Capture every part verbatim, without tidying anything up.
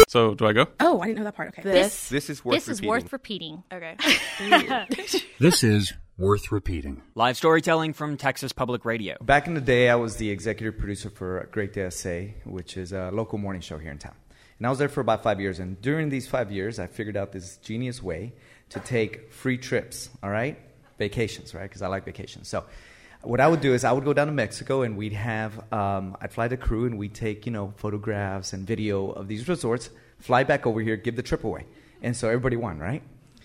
So, do I go? Oh, I didn't know that part. Okay. This, This is worth this repeating. is worth repeating. Okay. This is worth repeating. Live storytelling from Texas Public Radio. Back in the day, I was the executive producer for Great Day S A, which is a local morning show here in town. And I was there for about five years. And during these five years, I figured out this genius way to take free trips, all right? Vacations, right? Because I like vacations. So what I would do is I would go down to Mexico, and we'd have, um, I'd fly the crew, and we'd take, you know, photographs and video of these resorts, fly back over here, give the trip away. And so everybody won, right?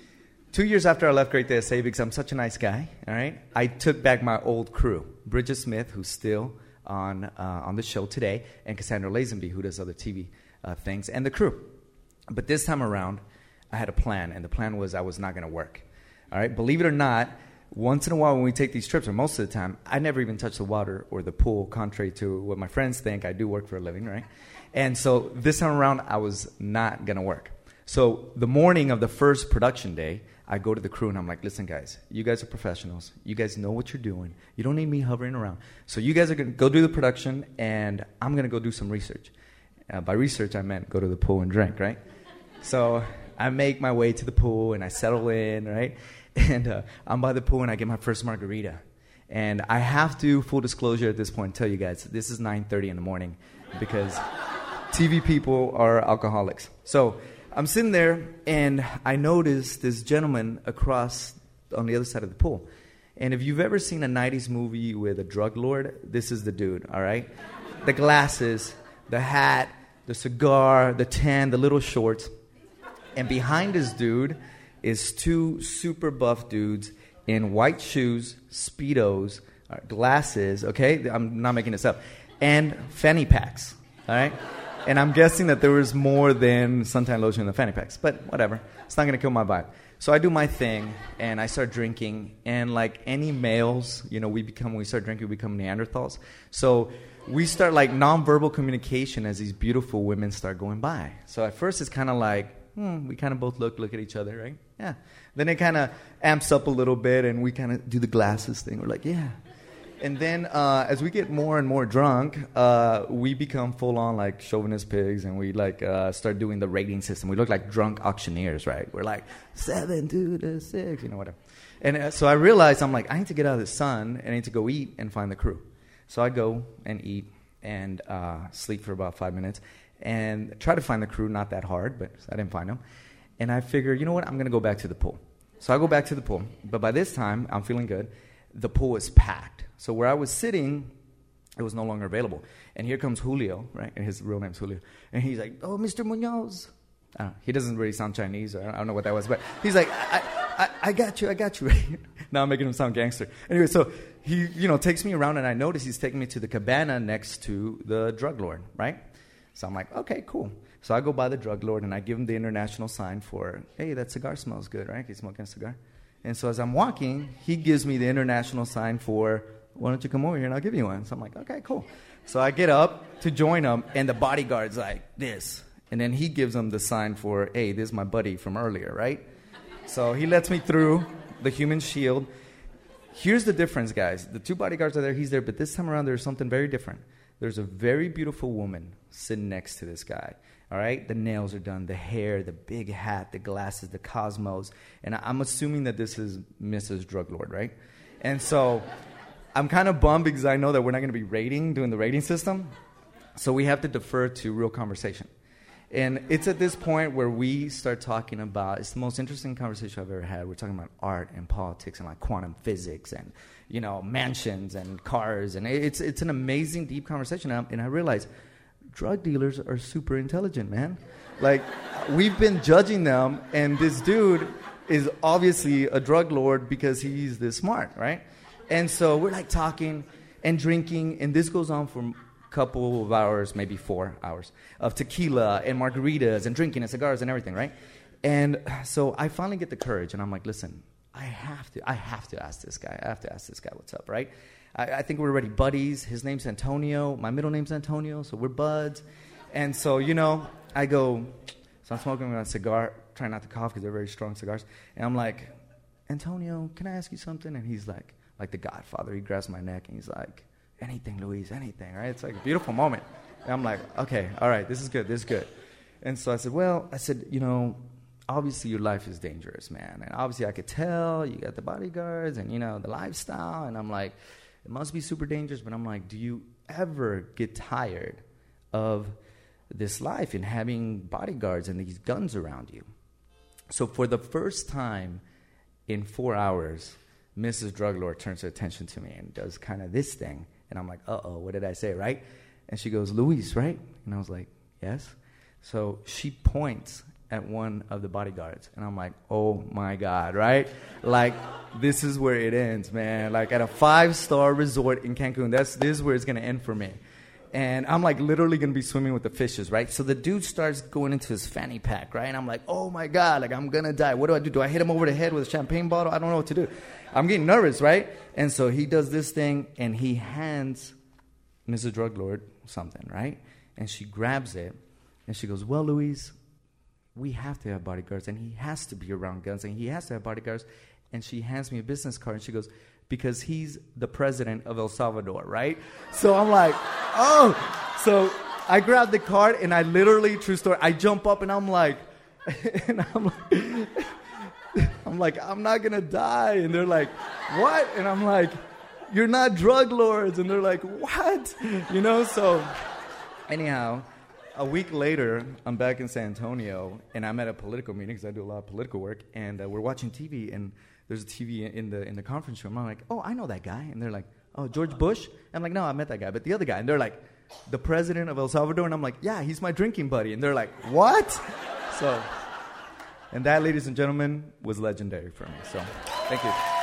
Two years after I left Great Day S A, because I'm such a nice guy, all right, I took back my old crew, Bridget Smith, who's still on uh, on the show today, and Cassandra Lazenby, who does other T V uh, things, and the crew. But this time around, I had a plan, and the plan was I was not going to work. All right, believe it or not, once in a while when we take these trips, or most of the time, I never even touch the water or the pool, contrary to what my friends think. I do work for a living, right? And so this time around, I was not going to work. So the morning of the first production day, I go to the crew and I'm like, listen, guys, you guys are professionals. You guys know what you're doing. You don't need me hovering around. So you guys are going to go do the production, and I'm going to go do some research. Uh, by research, I meant go to the pool and drink, right? So I make my way to the pool, and I settle in, right? And uh, I'm by the pool, and I get my first margarita. And I have to, full disclosure at this point, tell you guys, this is nine thirty in the morning because T V people are alcoholics. So I'm sitting there, and I notice this gentleman across on the other side of the pool. And if you've ever seen a nineties movie with a drug lord, this is the dude, all right? The glasses, the hat, the cigar, the tan, the little shorts. And behind this dude is two super buff dudes in white shoes, Speedos, uh, glasses, okay? I'm not making this up. And fanny packs, all right? And I'm guessing that there was more than suntan lotion in the fanny packs. But whatever. It's not going to kill my vibe. So I do my thing, and I start drinking. And like any males, you know, we become, when we start drinking, we become Neanderthals. So we start like nonverbal communication as these beautiful women start going by. So at first it's kind of like, hmm, we kind of both look, look at each other, right? Yeah. Then it kind of amps up a little bit, and we kind of do the glasses thing. We're like, yeah. And then uh, as we get more and more drunk, uh, we become full-on like chauvinist pigs, and we like uh, start doing the rating system. We look like drunk auctioneers, right? We're like, seven to the six, you know, whatever. And uh, so I realized, I'm like, I need to get out of the sun, and I need to go eat and find the crew. So I go and eat and uh, sleep for about five minutes and try to find the crew. Not that hard, but I didn't find them. And I figure, you know what, I'm going to go back to the pool. So I go back to the pool. But by this time, I'm feeling good. The pool is packed. So where I was sitting, it was no longer available. And here comes Julio, right? And his real name's Julio. And he's like, oh, Mister Munoz. I don't know. He doesn't really sound Chinese, or I don't know what that was. But he's like, I, I, I got you, I got you. Now I'm making him sound gangster. Anyway, so he, you know, takes me around, and I notice he's taking me to the cabana next to the drug lord, right? So I'm like, okay, cool. So I go by the drug lord, and I give him the international sign for, hey, that cigar smells good, right? He's smoking a cigar. And so as I'm walking, he gives me the international sign for, why don't you come over here and I'll give you one? So I'm like, okay, cool. So I get up to join him, and the bodyguard's like, this. And then he gives him the sign for, hey, this is my buddy from earlier, right? So he lets me through the human shield. Here's the difference, guys. The two bodyguards are there, he's there, but this time around there's something very different. There's a very beautiful woman sitting next to this guy. All right, the nails are done, the hair, the big hat, the glasses, the cosmos. And I'm assuming that this is Missus Drug Lord, right? And so I'm kind of bummed because I know that we're not going to be rating, doing the rating system. So we have to defer to real conversation. And it's at this point where we start talking about, it's the most interesting conversation I've ever had. We're talking about art and politics and like quantum physics and, you know, mansions and cars. And it's it's an amazing, deep conversation. And I, and I realize drug dealers are super intelligent, man. Like, we've been judging them, and this dude is obviously a drug lord because he's this smart, right? And so we're like talking and drinking, and this goes on for a couple of hours, maybe four hours, of tequila and margaritas and drinking and cigars and everything, right? And so I finally get the courage, and I'm like, listen, I have to, I have to ask this guy. I have to ask this guy what's up, right? I, I think we're already buddies. His name's Antonio. My middle name's Antonio, so we're buds. And so, you know, I go, so I'm smoking a cigar, trying not to cough because they're very strong cigars. And I'm like, Antonio, can I ask you something? And he's like, like the Godfather. He grabs my neck, and he's like, anything, Luis, anything, right? It's like a beautiful moment. And I'm like, okay, all right, this is good, this is good. And so I said, well, I said, you know, obviously your life is dangerous, man. And obviously I could tell you got the bodyguards and, you know, the lifestyle. And I'm like, it must be super dangerous. But I'm like, do you ever get tired of this life and having bodyguards and these guns around you? So for the first time in four hours, Missus Drug Lord turns her attention to me and does kind of this thing. And I'm like, uh-oh, what did I say, right? And she goes, Luis, right? And I was like, yes. So she points at one of the bodyguards. And I'm like, oh, my God, right? Like, this is where it ends, man. Like, at a five-star resort in Cancun, that's this is where it's going to end for me. And I'm, like, literally going to be swimming with the fishes, right? So the dude starts going into his fanny pack, right? And I'm like, oh, my God, like, I'm going to die. What do I do? Do I hit him over the head with a champagne bottle? I don't know what to do. I'm getting nervous, right? And so he does this thing, and he hands Missus Drug Lord something, right? And she grabs it, and she goes, well, Luis, we have to have bodyguards, and he has to be around guns, and he has to have bodyguards. And she hands me a business card, and she goes, because he's the president of El Salvador, right? So I'm like, oh. So I grab the card, and I literally, true story, I jump up, and I'm like, and I'm like, I'm like, I'm not going to die. And they're like, what? And I'm like, you're not drug lords. And they're like, what? You know, so anyhow, a week later, I'm back in San Antonio, and I'm at a political meeting because I do a lot of political work, and uh, we're watching T V, and there's a T V in the in the conference room. I'm like, oh, I know that guy. And they're like, oh, George Bush? I'm like, no, I met that guy, but the other guy. And they're like, the president of El Salvador? And I'm like, yeah, he's my drinking buddy. And they're like, what? So, and that, ladies and gentlemen, was legendary for me. So, thank you.